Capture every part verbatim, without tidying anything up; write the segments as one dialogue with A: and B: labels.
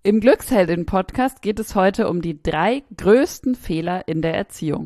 A: Im Glücksheldin-Podcast geht es heute um die drei größten Fehler in der Erziehung.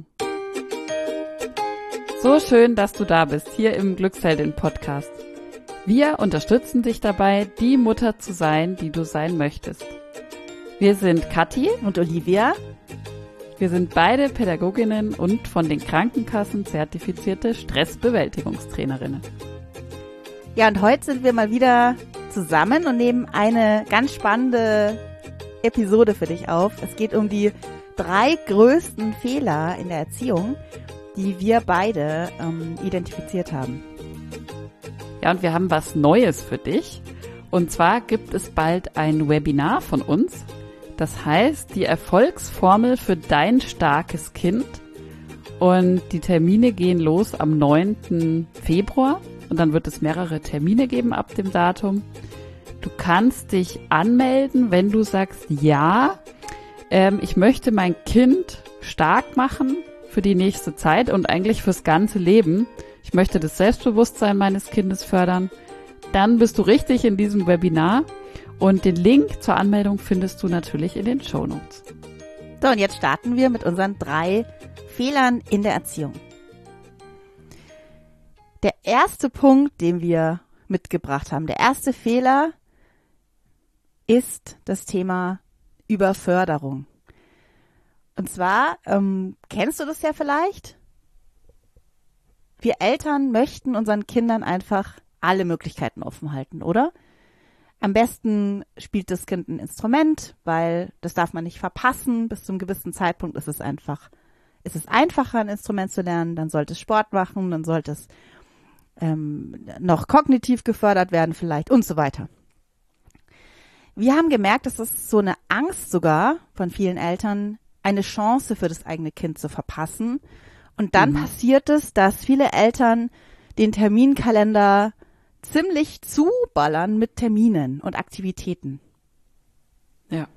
A: So schön, dass du da bist, hier im Glücksheldin-Podcast. Wir unterstützen dich dabei, die Mutter zu sein, die du sein möchtest. Wir sind Kathi
B: und Olivia.
A: Wir sind beide Pädagoginnen und von den Krankenkassen zertifizierte Stressbewältigungstrainerinnen.
B: Ja, und heute sind wir mal wieder zusammen und nehmen eine ganz spannende Episode für dich auf. Es geht um die drei größten Fehler in der Erziehung, die wir beide ähm, identifiziert haben.
A: Ja, und wir haben was Neues für dich. Und zwar gibt es bald ein Webinar von uns. Das heißt, die Erfolgsformel für dein starkes Kind. Und die Termine gehen los am neunten Februar. Und dann wird es mehrere Termine geben ab dem Datum. Du kannst dich anmelden, wenn du sagst, ja, ähm, ich möchte mein Kind stark machen für die nächste Zeit und eigentlich fürs ganze Leben. Ich möchte das Selbstbewusstsein meines Kindes fördern. Dann bist du richtig in diesem Webinar. Und den Link zur Anmeldung findest du natürlich in den Shownotes.
B: So, und jetzt starten wir mit unseren drei Fehlern in der Erziehung. Der erste Punkt, den wir mitgebracht haben, der erste Fehler ist das Thema Überförderung. Und zwar, ähm, kennst du das ja vielleicht? Wir Eltern möchten unseren Kindern einfach alle Möglichkeiten offen halten, oder? Am besten spielt das Kind ein Instrument, weil das darf man nicht verpassen. Bis zu einem gewissen Zeitpunkt ist es einfach, ist es einfacher, ein Instrument zu lernen. Dann sollte es Sport machen, dann sollte es ähm, noch kognitiv gefördert werden vielleicht und so weiter. Wir haben gemerkt, dass es so eine Angst sogar von vielen Eltern, eine Chance für das eigene Kind zu verpassen. Und dann mhm. passiert es, dass viele Eltern den Terminkalender ziemlich zuballern mit Terminen und Aktivitäten.
A: Ja.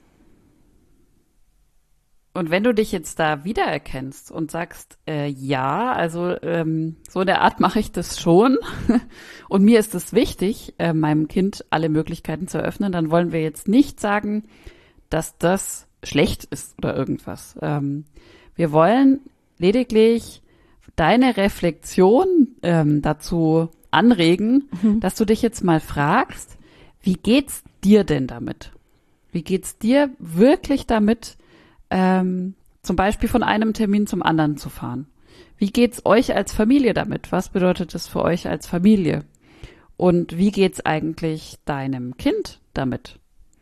A: Und wenn du dich jetzt da wiedererkennst und sagst, äh, ja, also ähm, so in der Art mache ich das schon und mir ist es wichtig, äh, meinem Kind alle Möglichkeiten zu eröffnen, dann wollen wir jetzt nicht sagen, dass das schlecht ist oder irgendwas. Ähm, wir wollen lediglich deine Reflexion ähm, dazu anregen, mhm. dass du dich jetzt mal fragst, wie geht's dir denn damit? Wie geht's dir wirklich damit, ähm, zum Beispiel von einem Termin zum anderen zu fahren? Wie geht's euch als Familie damit? Was bedeutet das für euch als Familie? Und wie geht's eigentlich deinem Kind damit?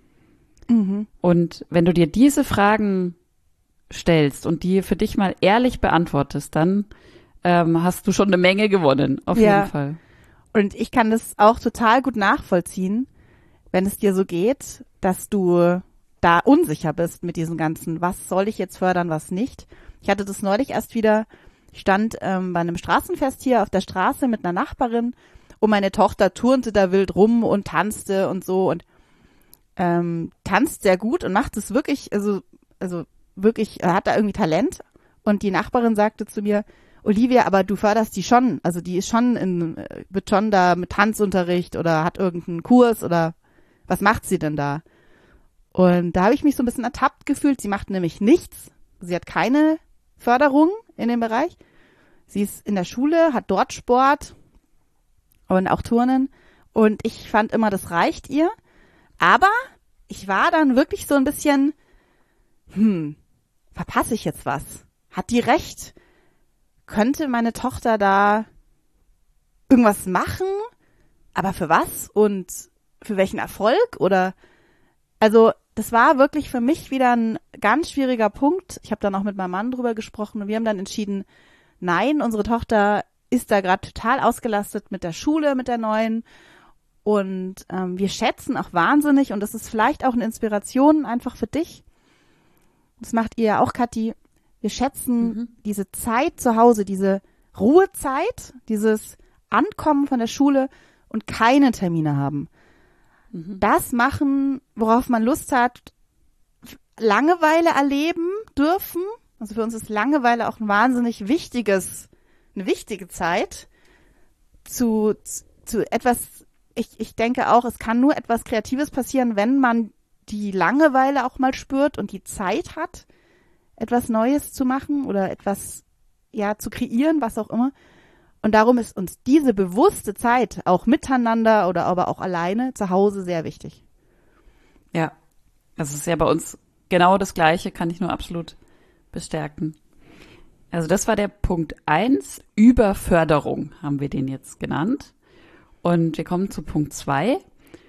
B: Mhm.
A: Und wenn du dir diese Fragen stellst und die für dich mal ehrlich beantwortest, dann ähm, hast du schon eine Menge gewonnen, auf
B: ja.
A: jeden Fall.
B: Und ich kann das auch total gut nachvollziehen, wenn es dir so geht, dass du da unsicher bist mit diesem ganzen, was soll ich jetzt fördern, was nicht. Ich hatte das neulich erst wieder, ich stand ähm, bei einem Straßenfest hier auf der Straße mit einer Nachbarin und meine Tochter turnte da wild rum und tanzte und so und ähm, tanzt sehr gut und macht es wirklich, also, also wirklich, hat da irgendwie Talent. Und die Nachbarin sagte zu mir, Olivia, aber du förderst die schon, also die ist schon in, wird schon da mit Tanzunterricht oder hat irgendeinen Kurs oder was macht sie denn da? Und da habe ich mich so ein bisschen ertappt gefühlt. Sie macht nämlich nichts. Sie hat keine Förderung in dem Bereich. Sie ist in der Schule, hat dort Sport und auch Turnen. Und ich fand immer, das reicht ihr. Aber ich war dann wirklich so ein bisschen, hm, verpasse ich jetzt was? Hat die recht? Könnte meine Tochter da irgendwas machen? Aber für was? Und für welchen Erfolg? Oder, also, das war wirklich für mich wieder ein ganz schwieriger Punkt. Ich habe dann auch mit meinem Mann drüber gesprochen und wir haben dann entschieden, nein, unsere Tochter ist da gerade total ausgelastet mit der Schule, mit der neuen. Und ähm, wir schätzen auch wahnsinnig, und das ist vielleicht auch eine Inspiration einfach für dich. Das macht ihr ja auch, Kathi. Wir schätzen mhm. diese Zeit zu Hause, diese Ruhezeit, dieses Ankommen von der Schule und keine Termine haben. Mhm. Das machen, worauf man Lust hat, Langeweile erleben dürfen. Also für uns ist Langeweile auch ein wahnsinnig wichtiges, eine wichtige Zeit zu, zu etwas. Ich, ich denke auch, es kann nur etwas Kreatives passieren, wenn man die Langeweile auch mal spürt und die Zeit hat, etwas Neues zu machen oder etwas, ja, zu kreieren, was auch immer. Und darum ist uns diese bewusste Zeit, auch miteinander oder aber auch alleine, zu Hause sehr wichtig.
A: Ja, das ist ja bei uns genau das Gleiche, kann ich nur absolut bestärken. Also das war der Punkt eins, Überförderung haben wir den jetzt genannt. Und wir kommen zu Punkt zwei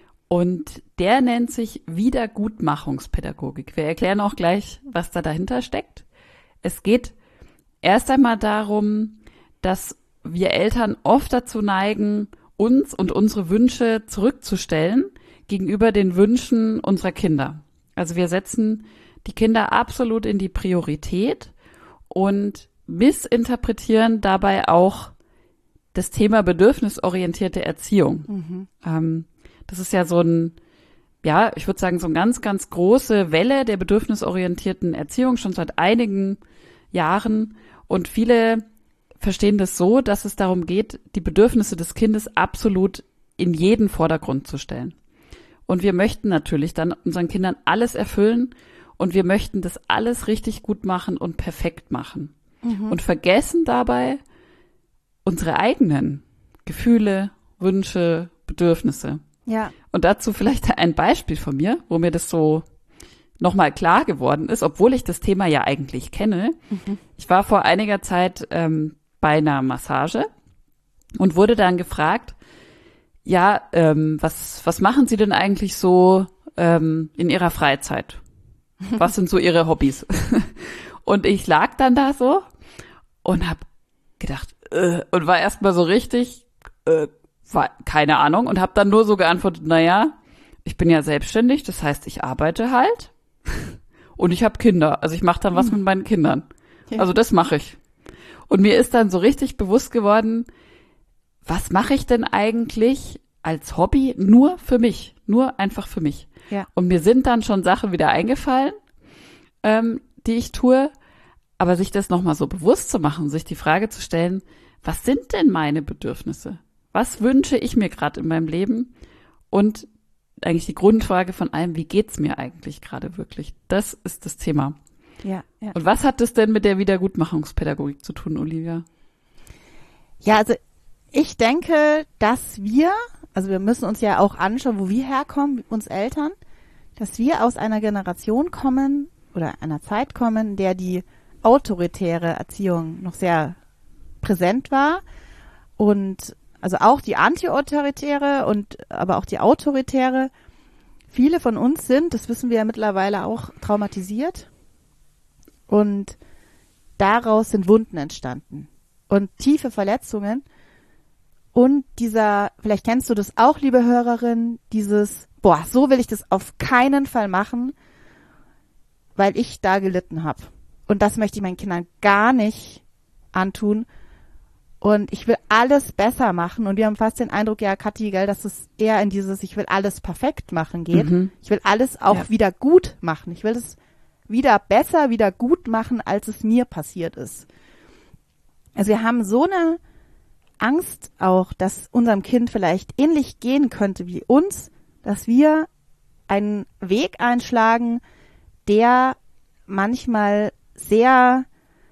A: und der nennt sich Wiedergutmachungspädagogik. Wir erklären auch gleich, was da dahinter steckt. Es geht erst einmal darum, dass wir Eltern oft dazu neigen, uns und unsere Wünsche zurückzustellen gegenüber den Wünschen unserer Kinder. Also wir setzen die Kinder absolut in die Priorität und missinterpretieren dabei auch das Thema bedürfnisorientierte Erziehung. Mhm. Ähm, das ist ja so ein, ja, ich würde sagen, so eine ganz, ganz große Welle der bedürfnisorientierten Erziehung schon seit einigen Jahren. Und viele verstehen das so, dass es darum geht, die Bedürfnisse des Kindes absolut in jeden Vordergrund zu stellen. Und wir möchten natürlich dann unseren Kindern alles erfüllen und wir möchten das alles richtig gut machen und perfekt machen. Mhm. Und vergessen dabei unsere eigenen Gefühle, Wünsche, Bedürfnisse.
B: Ja.
A: Und dazu vielleicht ein Beispiel von mir, wo mir das so nochmal klar geworden ist, obwohl ich das Thema ja eigentlich kenne. Mhm. Ich war vor einiger Zeit ähm, bei einer Massage und wurde dann gefragt, ja, ähm, was, was machen Sie denn eigentlich so ähm, in Ihrer Freizeit? Was sind so Ihre Hobbys? Und ich lag dann da so und habe gedacht, äh, und war erstmal so richtig, äh, war keine Ahnung und habe dann nur so geantwortet, naja, ich bin ja selbstständig, das heißt, ich arbeite halt und ich habe Kinder, also ich mache dann was mhm. mit meinen Kindern. Ja. Also das mache ich. Und mir ist dann so richtig bewusst geworden, was mache ich denn eigentlich als Hobby nur für mich, nur einfach für mich.
B: Ja.
A: Und mir sind dann schon Sachen wieder eingefallen, ähm, die ich tue, aber sich das nochmal so bewusst zu machen, sich die Frage zu stellen, was sind denn meine Bedürfnisse? Was wünsche ich mir gerade in meinem Leben? Und eigentlich die Grundfrage von allem, wie geht's mir eigentlich gerade wirklich? Das ist das Thema.
B: Ja, ja.
A: Und was hat das denn mit der Wiedergutmachungspädagogik zu tun, Olivia?
B: Ja, also ich denke, dass wir, also wir müssen uns ja auch anschauen, wo wir herkommen, uns Eltern, dass wir aus einer Generation kommen oder einer Zeit kommen, in der die autoritäre Erziehung noch sehr präsent war und also auch die antiautoritäre und aber auch die autoritäre. Viele von uns sind, das wissen wir ja mittlerweile auch, traumatisiert. Und daraus sind Wunden entstanden und tiefe Verletzungen. Und dieser, vielleicht kennst du das auch, liebe Hörerin, dieses, boah, so will ich das auf keinen Fall machen, weil ich da gelitten habe. Und das möchte ich meinen Kindern gar nicht antun. Und ich will alles besser machen. Und wir haben fast den Eindruck, ja, Kathi, gell, dass es eher in dieses, ich will alles perfekt machen geht. Mhm. Ich will alles auch ja. wieder gut machen. Ich will es wieder besser, wieder gut machen, als es mir passiert ist. Also wir haben so eine Angst auch, dass unserem Kind vielleicht ähnlich gehen könnte wie uns, dass wir einen Weg einschlagen, der manchmal sehr,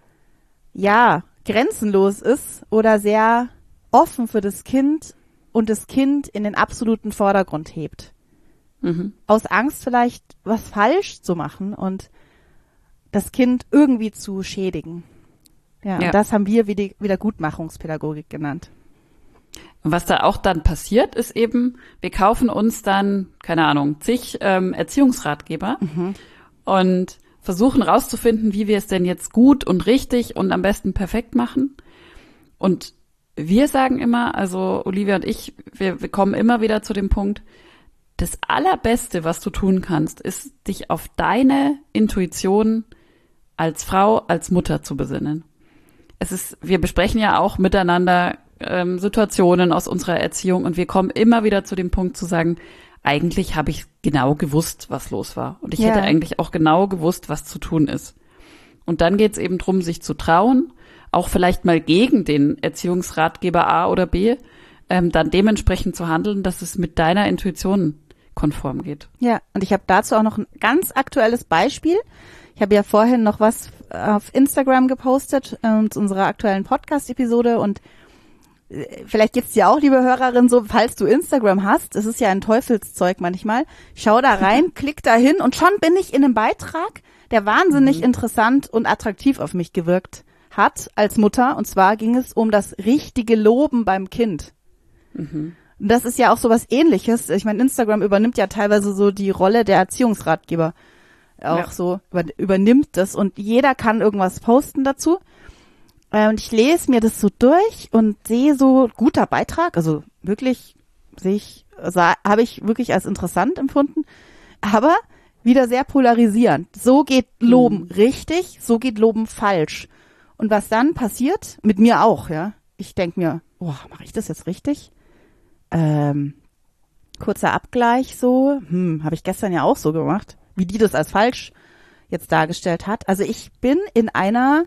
B: ja, grenzenlos ist oder sehr offen für das Kind und das Kind in den absoluten Vordergrund hebt. Mhm. Aus Angst vielleicht was falsch zu machen und das Kind irgendwie zu schädigen. Ja, ja. Und das haben wir wieder Wiedergutmachungspädagogik genannt.
A: Und was da auch dann passiert, ist eben, wir kaufen uns dann, keine Ahnung, zig ähm, Erziehungsratgeber mhm. und versuchen rauszufinden, wie wir es denn jetzt gut und richtig und am besten perfekt machen. Und wir sagen immer, also Olivia und ich, wir, wir kommen immer wieder zu dem Punkt, das Allerbeste, was du tun kannst, ist, dich auf deine Intuition als Frau, als Mutter zu besinnen. Es ist, wir besprechen ja auch miteinander ähm, Situationen aus unserer Erziehung und wir kommen immer wieder zu dem Punkt zu sagen, eigentlich habe ich genau gewusst, was los war. Und ich ja. hätte eigentlich auch genau gewusst, was zu tun ist. Und dann geht es eben drum, sich zu trauen, auch vielleicht mal gegen den Erziehungsratgeber A oder B, ähm, dann dementsprechend zu handeln, dass es mit deiner Intuition konform geht.
B: Ja, und ich habe dazu auch noch ein ganz aktuelles Beispiel. Ich habe ja vorhin noch was auf Instagram gepostet, äh, zu unserer aktuellen Podcast-Episode und äh, vielleicht geht's dir auch, liebe Hörerin, so, falls du Instagram hast, es ist ja ein Teufelszeug manchmal, schau da rein, klick da hin und schon bin ich in einem Beitrag, der wahnsinnig mhm. interessant und attraktiv auf mich gewirkt hat als Mutter. Und zwar ging es um das richtige Loben beim Kind. Mhm. Und das ist ja auch so was Ähnliches. Ich meine, Instagram übernimmt ja teilweise so die Rolle der Erziehungsratgeber. Auch ja. so über, übernimmt das und jeder kann irgendwas posten dazu. Äh, und ich lese mir das so durch und sehe so, guter Beitrag, also wirklich sehe ich, also habe ich wirklich als interessant empfunden, aber wieder sehr polarisierend. So geht Loben mhm. richtig, so geht Loben falsch. Und was dann passiert, mit mir auch, ja, ich denke mir, boah, mache ich das jetzt richtig? Ähm, kurzer Abgleich so, hm, habe ich gestern ja auch so gemacht, wie die das als falsch jetzt dargestellt hat. Also ich bin in einer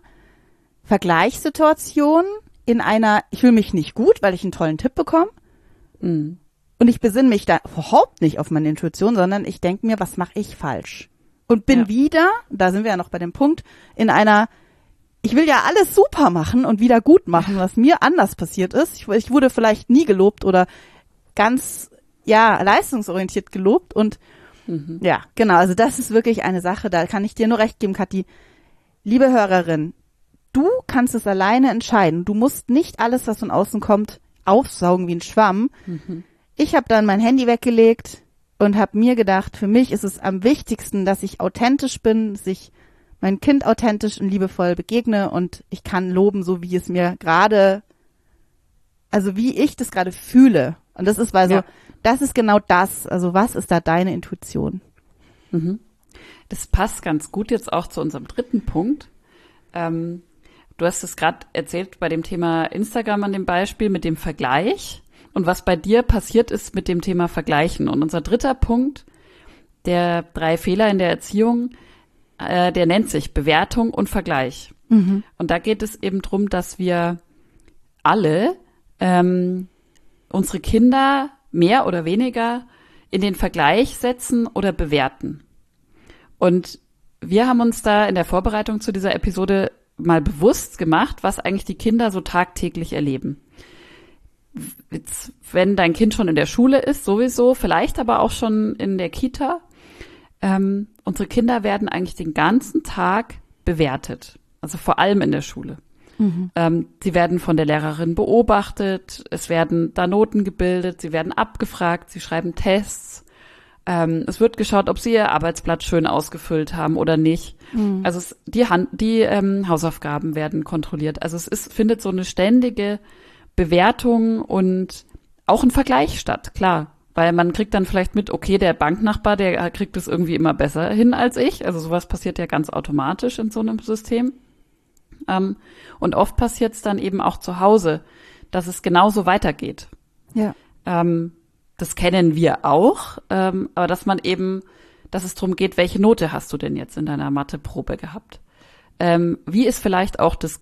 B: Vergleichssituation, in einer, ich fühle mich nicht gut, weil ich einen tollen Tipp bekomme. Mhm. Und ich besinne mich da überhaupt nicht auf meine Intuition, sondern ich denke mir, was mache ich falsch? Und bin ja. wieder, da sind wir ja noch bei dem Punkt, in einer, ich will ja alles super machen und wieder gut machen, was mir anders passiert ist. Ich, ich wurde vielleicht nie gelobt oder ganz, ja, leistungsorientiert gelobt und Mhm. ja, genau, also das ist wirklich eine Sache, da kann ich dir nur recht geben, Kathi. Liebe Hörerin, du kannst es alleine entscheiden. Du musst nicht alles, was von außen kommt, aufsaugen wie ein Schwamm. Mhm. Ich habe dann mein Handy weggelegt und habe mir gedacht, für mich ist es am wichtigsten, dass ich authentisch bin, dass ich mein Kind authentisch und liebevoll begegne und ich kann loben, so wie es mir gerade, also wie ich das gerade fühle. Und das ist, weil so, ja. das ist genau das. Also was ist da deine Intuition?
A: Mhm. Das passt ganz gut jetzt auch zu unserem dritten Punkt. Ähm, du hast es gerade erzählt bei dem Thema Instagram an dem Beispiel mit dem Vergleich und was bei dir passiert ist mit dem Thema Vergleichen. Und unser dritter Punkt, der drei Fehler in der Erziehung, äh, der nennt sich Bewertung und Vergleich. Mhm. Und da geht es eben drum, dass wir alle ähm, unsere Kinder mehr oder weniger in den Vergleich setzen oder bewerten. Und wir haben uns da in der Vorbereitung zu dieser Episode mal bewusst gemacht, was eigentlich die Kinder so tagtäglich erleben. Jetzt, wenn dein Kind schon in der Schule ist, sowieso, vielleicht aber auch schon in der Kita, ähm, unsere Kinder werden eigentlich den ganzen Tag bewertet. Also vor allem in der Schule. Mhm. Ähm, sie werden von der Lehrerin beobachtet, es werden da Noten gebildet, sie werden abgefragt, sie schreiben Tests. Ähm, es wird geschaut, ob sie ihr Arbeitsblatt schön ausgefüllt haben oder nicht. Mhm. Also es, die, Hand, die ähm, Hausaufgaben werden kontrolliert. Also es ist, findet so eine ständige Bewertung und auch ein Vergleich statt, klar. Weil man kriegt dann vielleicht mit, okay, der Banknachbar, der kriegt es irgendwie immer besser hin als ich. Also sowas passiert ja ganz automatisch in so einem System. Ähm, und oft passiert es dann eben auch zu Hause, dass es genauso weitergeht.
B: Ja.
A: Ähm, das kennen wir auch, ähm, aber dass man eben, dass es darum geht, welche Note hast du denn jetzt in deiner Matheprobe gehabt? Ähm, wie ist vielleicht auch das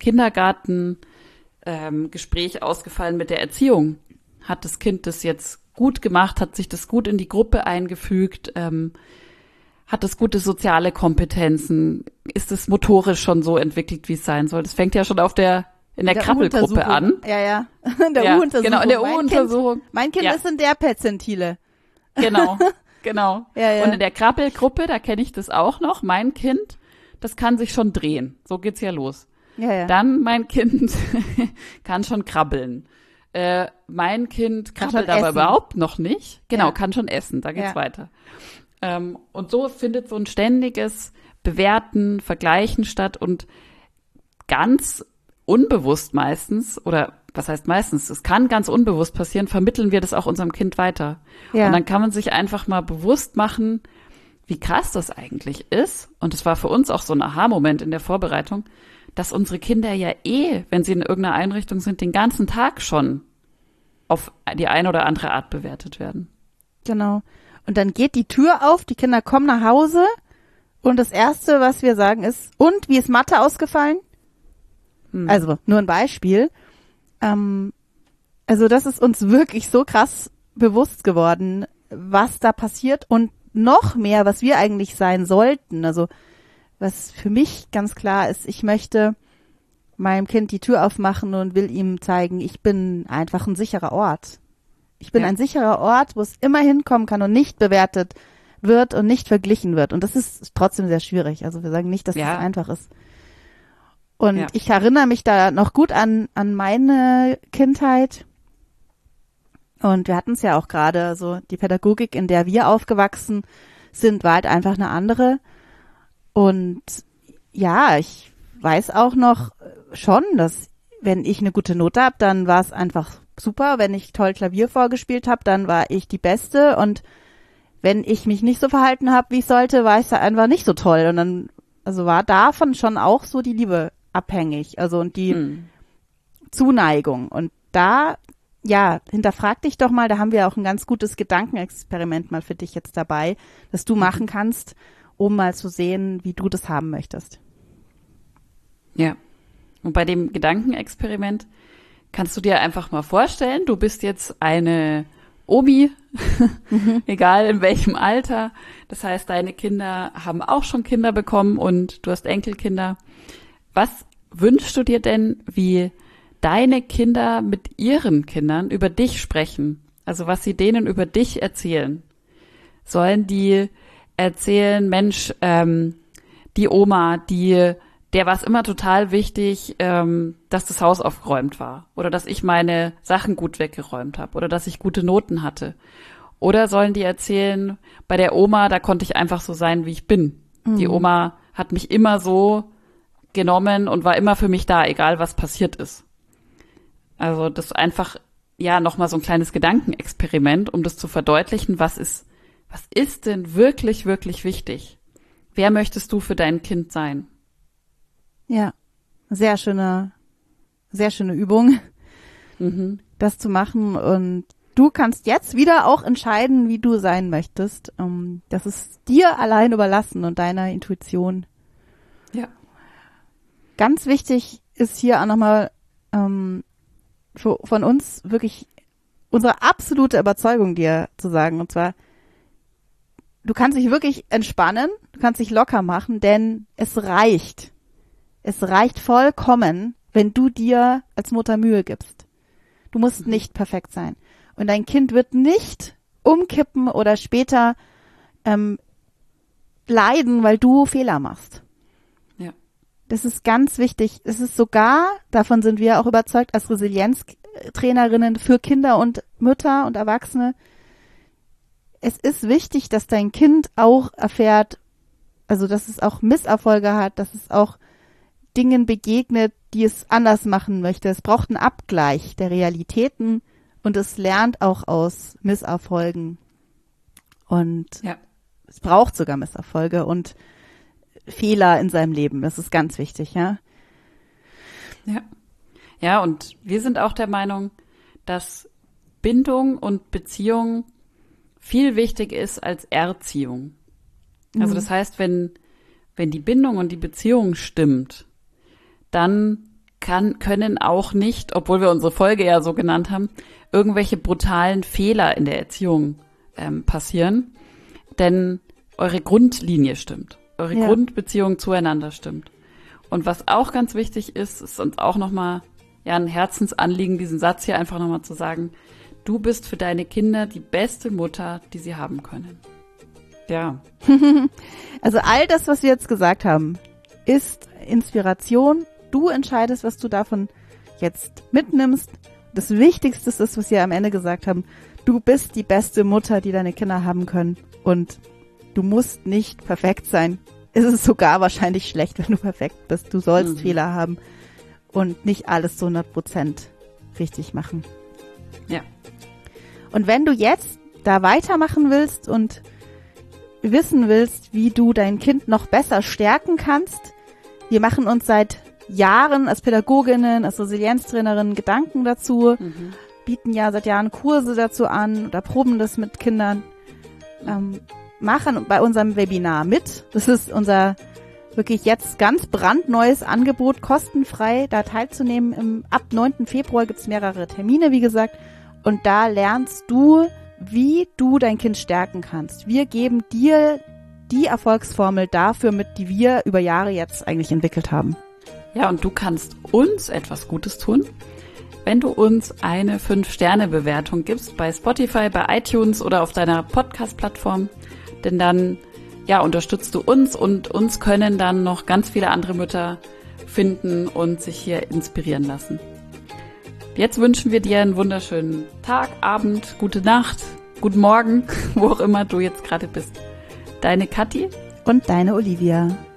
A: Kindergarten-Gespräch ähm, ausgefallen mit der Erziehung? Hat das Kind das jetzt gut gemacht? Hat sich das gut in die Gruppe eingefügt? Ähm, Hat es gute soziale Kompetenzen? Ist es motorisch schon so entwickelt, wie es sein soll? Das fängt ja schon auf der in der, der Krabbelgruppe an.
B: Ja, ja. In der
A: ja,
B: U-Untersuchung.
A: Genau, in der U-Untersuchung.
B: Mein Kind, mein kind
A: ja.
B: ist in der Perzentile.
A: Genau, genau.
B: Ja, ja.
A: Und in der Krabbelgruppe, da kenne ich das auch noch. Mein Kind, das kann sich schon drehen. So geht's ja los.
B: Ja, ja.
A: Dann mein Kind kann schon krabbeln. Äh, mein Kind krabbelt aber überhaupt noch nicht. Genau, ja. kann schon essen. Da geht's ja. weiter. Ähm, und so findet so ein ständiges Bewerten, Vergleichen statt und ganz unbewusst meistens, oder was heißt meistens, es kann ganz unbewusst passieren, vermitteln wir das auch unserem Kind weiter. Ja. Und dann kann man sich einfach mal bewusst machen, wie krass das eigentlich ist. Und es war für uns auch so ein Aha-Moment in der Vorbereitung, dass unsere Kinder ja eh, wenn sie in irgendeiner Einrichtung sind, den ganzen Tag schon auf die eine oder andere Art bewertet werden.
B: Genau. Und dann geht die Tür auf, die Kinder kommen nach Hause und das Erste, was wir sagen ist, und, wie ist Mathe ausgefallen? Hm. Also, nur ein Beispiel. Ähm, also das ist uns wirklich so krass bewusst geworden, was da passiert und noch mehr, was wir eigentlich sein sollten. Also was für mich ganz klar ist, ich möchte meinem Kind die Tür aufmachen und will ihm zeigen, ich bin einfach ein sicherer Ort. Ich bin ja. ein sicherer Ort, wo es immer hinkommen kann und nicht bewertet wird und nicht verglichen wird. Und das ist trotzdem sehr schwierig. Also wir sagen nicht, dass
A: ja.
B: das einfach ist. Und
A: ja.
B: ich erinnere mich da noch gut an, an meine Kindheit. Und wir hatten es ja auch gerade, so die Pädagogik, in der wir aufgewachsen sind, war halt einfach eine andere. Und ja, ich weiß auch noch schon, dass wenn ich eine gute Note habe, dann war es einfach super. Wenn ich toll Klavier vorgespielt habe, dann war ich die Beste. Und wenn ich mich nicht so verhalten habe, wie ich sollte, war ich da einfach nicht so toll. Und dann, also war davon schon auch so die Liebe abhängig. Also und die hm. Zuneigung. Und da, ja, hinterfrag dich doch mal, da haben wir auch ein ganz gutes Gedankenexperiment mal für dich jetzt dabei, das du machen kannst, um mal zu sehen, wie du das haben möchtest.
A: Ja. Und bei dem Gedankenexperiment kannst du dir einfach mal vorstellen, du bist jetzt eine Omi, mhm. egal in welchem Alter. Das heißt, deine Kinder haben auch schon Kinder bekommen und du hast Enkelkinder. Was wünschst du dir denn, wie deine Kinder mit ihren Kindern über dich sprechen? Also was sie denen über dich erzählen? Sollen die erzählen, Mensch, ähm, die Oma, die der war es immer total wichtig, ähm, dass das Haus aufgeräumt war oder dass ich meine Sachen gut weggeräumt habe oder dass ich gute Noten hatte. Oder sollen die erzählen, bei der Oma, da konnte ich einfach so sein, wie ich bin. Mhm. Die Oma hat mich immer so genommen und war immer für mich da, egal was passiert ist. Also das ist einfach, ja, nochmal so ein kleines Gedankenexperiment, um das zu verdeutlichen, was ist, was ist denn wirklich, wirklich wichtig? Wer möchtest du für dein Kind sein?
B: Ja, sehr schöne, sehr schöne Übung,
A: mhm.
B: das zu machen. Und du kannst jetzt wieder auch entscheiden, wie du sein möchtest. Um, das ist dir allein überlassen und deiner Intuition.
A: Ja.
B: Ganz wichtig ist hier auch nochmal ähm, für, von uns wirklich unsere absolute Überzeugung dir zu sagen. Und zwar, du kannst dich wirklich entspannen, du kannst dich locker machen, denn es reicht. Es reicht vollkommen, wenn du dir als Mutter Mühe gibst. Du musst mhm. nicht perfekt sein. Und dein Kind wird nicht umkippen oder später ähm, leiden, weil du Fehler machst.
A: Ja.
B: Das ist ganz wichtig. Es ist sogar, davon sind wir auch überzeugt, als Resilienztrainerinnen für Kinder und Mütter und Erwachsene, es ist wichtig, dass dein Kind auch erfährt, also dass es auch Misserfolge hat, dass es auch Dingen begegnet, die es anders machen möchte. Es braucht einen Abgleich der Realitäten und es lernt auch aus Misserfolgen. Und
A: ja.
B: es braucht sogar Misserfolge und Fehler in seinem Leben. Das ist ganz wichtig, ja.
A: Ja. Ja, und wir sind auch der Meinung, dass Bindung und Beziehung viel wichtig ist als Erziehung. Also das heißt, wenn, wenn die Bindung und die Beziehung stimmt, dann kann, können auch nicht, obwohl wir unsere Folge ja so genannt haben, irgendwelche brutalen Fehler in der Erziehung ähm, passieren, denn eure Grundlinie stimmt, eure ja. Grundbeziehung zueinander stimmt. Und was auch ganz wichtig ist, ist uns auch nochmal ja, ein Herzensanliegen, diesen Satz hier einfach nochmal zu sagen, du bist für deine Kinder die beste Mutter, die sie haben können. Ja.
B: Also all das, was wir jetzt gesagt haben, ist Inspiration. Du entscheidest, was du davon jetzt mitnimmst. Das Wichtigste ist das, was wir am Ende gesagt haben. Du bist die beste Mutter, die deine Kinder haben können. Und du musst nicht perfekt sein. Es ist sogar wahrscheinlich schlecht, wenn du perfekt bist. Du sollst mhm. Fehler haben und nicht alles zu hundert Prozent richtig machen.
A: Ja.
B: Und wenn du jetzt da weitermachen willst und wissen willst, wie du dein Kind noch besser stärken kannst, wir machen uns seit Jahren als Pädagoginnen, als Resilienztrainerinnen Gedanken dazu, mhm. bieten ja seit Jahren Kurse dazu an oder proben das mit Kindern, ähm, machen bei unserem Webinar mit. Das ist unser wirklich jetzt ganz brandneues Angebot, kostenfrei da teilzunehmen. Im, ab neunten Februar gibt's mehrere Termine, wie gesagt, und da lernst du wie du dein Kind stärken kannst. Wir geben dir die Erfolgsformel dafür mit, die wir über Jahre jetzt eigentlich entwickelt haben.
A: Ja, und du kannst uns etwas Gutes tun, wenn du uns eine fünf Sterne Bewertung gibst bei Spotify, bei iTunes oder auf deiner Podcast-Plattform. Denn dann, ja, unterstützt du uns und uns können dann noch ganz viele andere Mütter finden und sich hier inspirieren lassen. Jetzt wünschen wir dir einen wunderschönen Tag, Abend, gute Nacht, guten Morgen, wo auch immer du jetzt gerade bist. Deine Kathi
B: und deine Olivia.